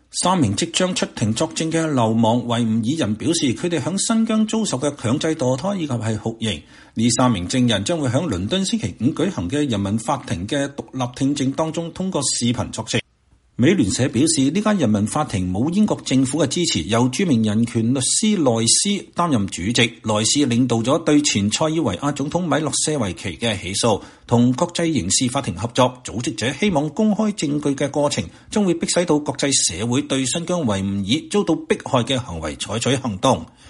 3名即將出庭作證嘅流亡維吾爾人表示，佢哋響新疆遭受嘅強制墮胎以及係酷刑。呢3名證人將會響倫敦星期5舉行嘅人民法庭嘅獨立聽證當中通過視頻作證。美聯社表示，呢間人民法庭冇英國政府嘅支持，由著名人權律師萊斯擔任主席。萊斯領導咗對前塞爾維亞總統米洛舍維奇嘅起訴，同國際刑事法庭合作。組織者希望公開證據嘅過程將會迫使到國際社會對新疆維吾爾遭到迫害嘅行為採取行動。